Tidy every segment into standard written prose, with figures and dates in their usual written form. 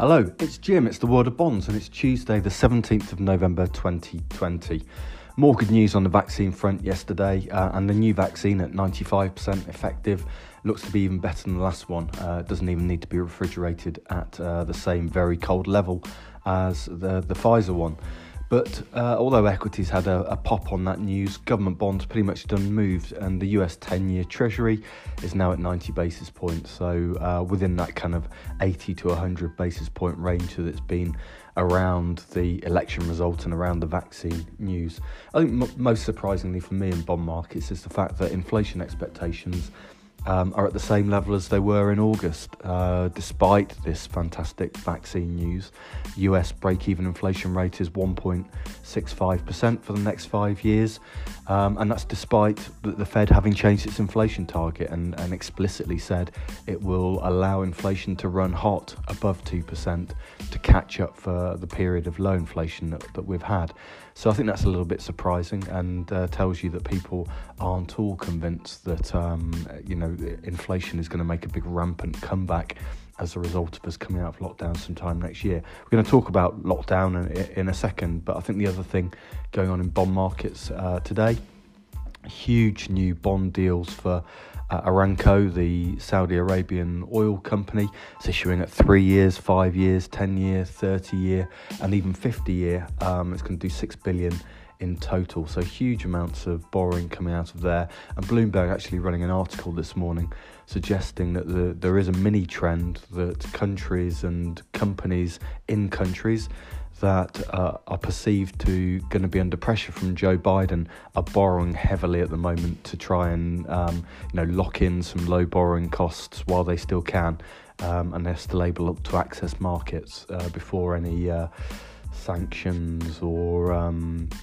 Hello, it's Jim, it's the World of Bonds, and it's Tuesday the 17th of November 2020. More good news on the vaccine front yesterday, and the new vaccine at 95% effective looks to be even better than the last one. It doesn't even need to be refrigerated at the same very cold level as the Pfizer one. But although equities had a pop on that news, government bonds pretty much done moved, and the US 10-year Treasury is now at 90 basis points. So within that kind of 80 to 100 basis point range that it's been around the election result and around the vaccine news. I think most surprisingly for me in bond markets is the fact that inflation expectations are at the same level as they were in August. Despite this fantastic vaccine news, US break-even inflation rate is 1.65% for the next 5 years, and that's despite the Fed having changed its inflation target and explicitly said it will allow inflation to run hot above 2% to catch up for the period of low inflation that we've had. So I think that's a little bit surprising and tells you that people aren't all convinced that inflation is going to make a big rampant comeback as a result of us coming out of lockdown sometime next year. We're going to talk about lockdown in a second, but I think the other thing going on in bond markets today, huge new bond deals for Aramco, the Saudi Arabian oil company. It's issuing at 3 years, 5 years, 10 year, 30 year, and even 50 year. It's going to do $6 billion in total. So huge amounts of borrowing coming out of there. And Bloomberg actually running an article this morning suggesting that there is a mini trend that countries and companies in countries that are perceived to going to be under pressure from Joe Biden are borrowing heavily at the moment to try and lock in some low borrowing costs while they still can, and they're still able to access markets before any sanctions or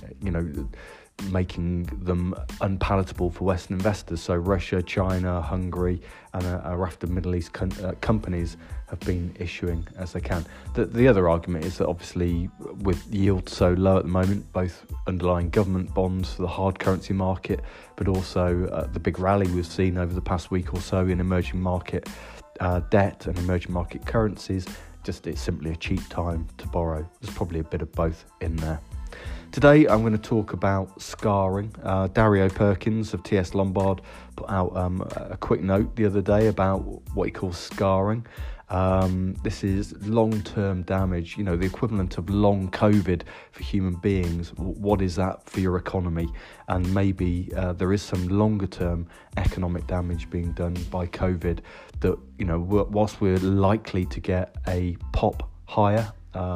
making them unpalatable for Western investors. So Russia, China, Hungary and a raft of Middle East companies have been issuing as they can. The other argument is that obviously with yields so low at the moment, both underlying government bonds, the hard currency market, but also the big rally we've seen over the past week or so in emerging market debt and emerging market currencies, it's simply a cheap time to borrow. There's probably a bit of both in there. Today I'm going to talk about scarring. Dario Perkins of TS Lombard put out a quick note the other day about what he calls scarring. This is long-term damage, the equivalent of long COVID for human beings. What is that for your economy? And maybe there is some longer-term economic damage being done by COVID that, whilst we're likely to get a pop higher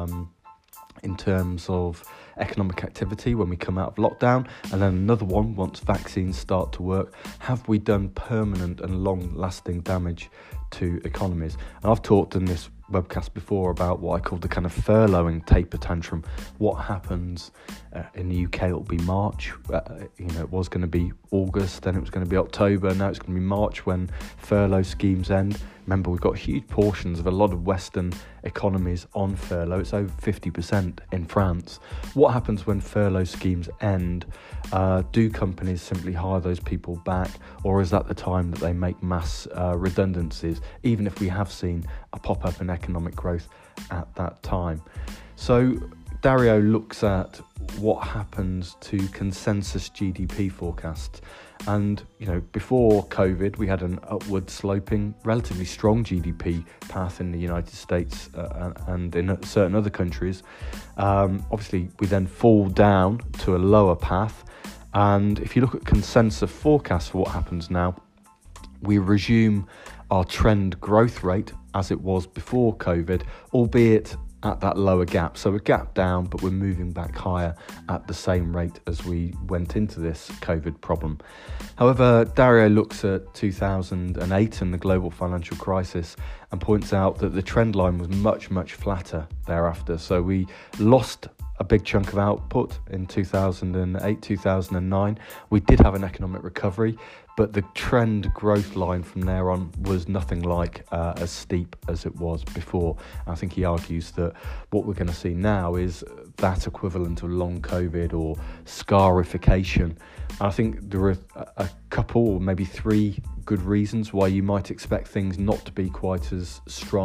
in terms of economic activity when we come out of lockdown, and then another one once vaccines start to work, have we done permanent and long-lasting damage to economies? And I've talked in this webcast before about what I call the kind of furloughing taper tantrum. What happens in the UK? It'll be March. It was going to be August, then it was going to be October. Now it's going to be March when furlough schemes end. Remember, we've got huge portions of a lot of Western economies on furlough. It's over 50% in France. What happens when furlough schemes end? Do companies simply hire those people back, or is that the time that they make mass redundancies, even if we have seen a pop-up in economic growth at that time? So Dario looks at what happens to consensus GDP forecasts. And, before COVID, we had an upward sloping, relatively strong GDP path in the United States and in certain other countries. Obviously, we then fall down to a lower path. And if you look at consensus forecasts for what happens now, we resume our trend growth rate as it was before COVID, albeit at that lower gap. So we're gap down, but we're moving back higher at the same rate as we went into this COVID problem. However, Dario looks at 2008 and the global financial crisis and points out that the trend line was much, much flatter thereafter. So we lost a big chunk of output in 2008, 2009. We did have an economic recovery, but the trend growth line from there on was nothing like as steep as it was before. I think he argues that what we're going to see now is that equivalent of long COVID or scarification. I think there are a couple or maybe three good reasons why you might expect things not to be quite as strong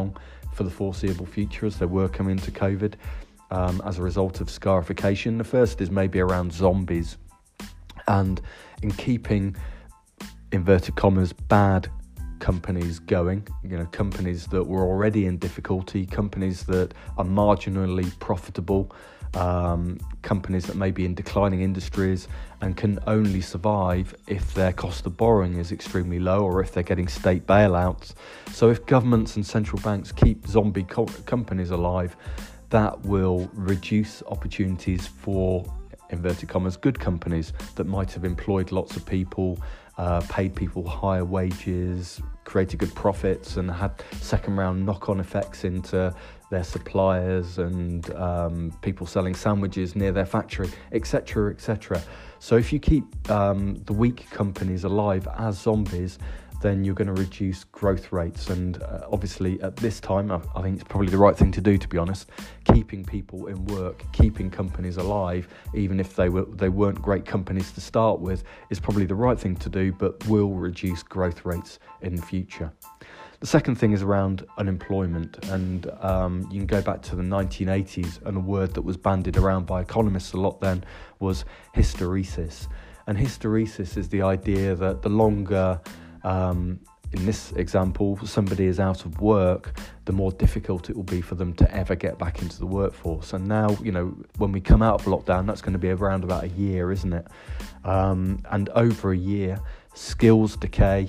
for the foreseeable future, as there were coming into COVID, as a result of scarification. The first is maybe around zombies, and in keeping, inverted commas, bad companies going, companies that were already in difficulty, companies that are marginally profitable, companies that may be in declining industries and can only survive if their cost of borrowing is extremely low or if they're getting state bailouts. So if governments and central banks keep zombie companies alive, that will reduce opportunities for, inverted commas, good companies that might have employed lots of people, paid people higher wages, created good profits, and had second round knock-on effects into their suppliers and people selling sandwiches near their factory, etc., etc. So if you keep the weak companies alive as zombies, then you're going to reduce growth rates. And obviously at this time, I think it's probably the right thing to do, to be honest. Keeping people in work, keeping companies alive, even if they weren't great companies to start with, is probably the right thing to do, but will reduce growth rates in the future. The second thing is around unemployment, and you can go back to the 1980s, and a word that was bandied around by economists a lot then was hysteresis. And hysteresis is the idea that the longer, in this example, somebody is out of work, the more difficult it will be for them to ever get back into the workforce. And now, when we come out of lockdown, that's going to be around about a year, isn't it? And over a year, skills decay,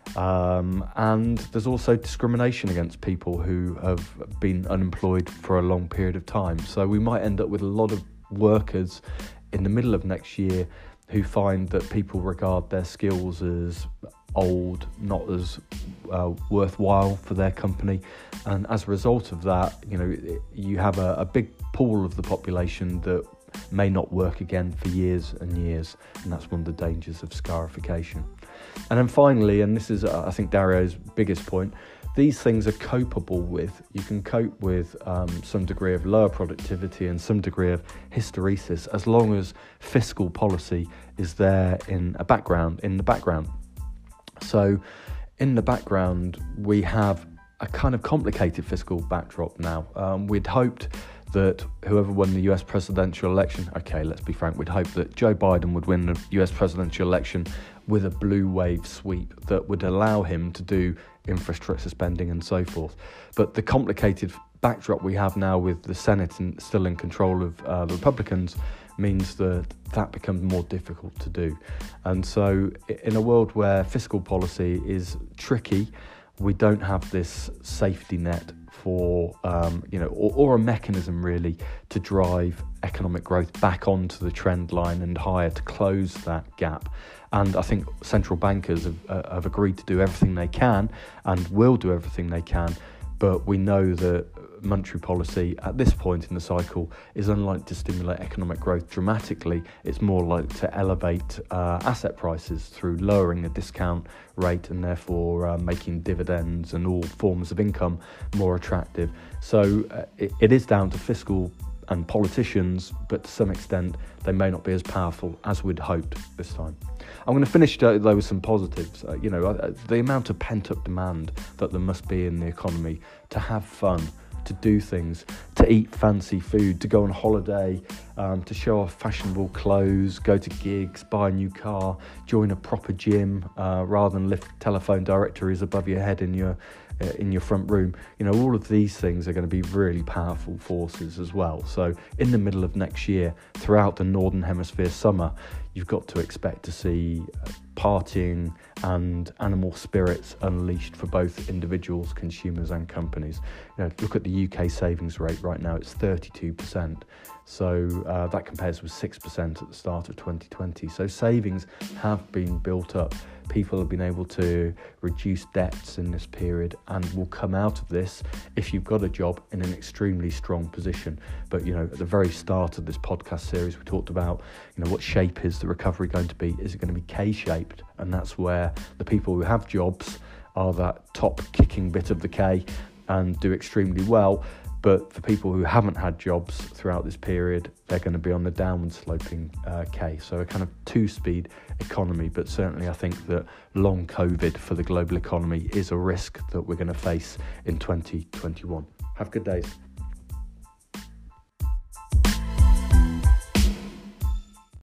and there's also discrimination against people who have been unemployed for a long period of time. So we might end up with a lot of workers in the middle of next year who find that people regard their skills as old, not as worthwhile for their company, and as a result of that, you have a big pool of the population that may not work again for years and years, and that's one of the dangers of scarification. And then finally, and this is I think Dario's biggest point, these things are copable with. You can cope with some degree of lower productivity and some degree of hysteresis as long as fiscal policy is there in the background. So in the background, we have a kind of complicated fiscal backdrop now. We'd hoped that whoever won the US presidential election, let's be frank, we'd hoped that Joe Biden would win the US presidential election with a blue wave sweep that would allow him to do infrastructure spending and so forth. But the complicated backdrop we have now with the Senate still in control of the Republicans means that becomes more difficult to do. And so in a world where fiscal policy is tricky, we don't have this safety net for, or a mechanism really to drive economic growth back onto the trend line and higher to close that gap. And I think central bankers have agreed to do everything they can and will do everything they can. But we know that monetary policy at this point in the cycle is unlikely to stimulate economic growth dramatically. It's more likely to elevate asset prices through lowering the discount rate and therefore making dividends and all forms of income more attractive. So it is down to fiscal and politicians, but to some extent they may not be as powerful as we'd hoped this time. I'm going to finish though with some positives. The amount of pent-up demand that there must be in the economy to have fun, to do things, to eat fancy food, to go on holiday, to show off fashionable clothes, go to gigs, buy a new car, join a proper gym, rather than lift telephone directories above your head in your front room. All of these things are going to be really powerful forces as well. So in the middle of next year, throughout the Northern Hemisphere summer, you've got to expect to see partying and animal spirits unleashed for both individuals, consumers and companies. Look at the UK savings rate right now, it's 32%. So that compares with 6% at the start of 2020. So savings have been built up. People have been able to reduce debts in this period and will come out of this, if you've got a job, in an extremely strong position. But, at the very start of this podcast series, we talked about, what shape is the recovery going to be? Is it going to be K-shaped? And that's where the people who have jobs are that top kicking bit of the K and do extremely well. But for people who haven't had jobs throughout this period, they're going to be on the downward sloping K. So a kind of two-speed economy. But certainly I think that long COVID for the global economy is a risk that we're going to face in 2021. Have good days.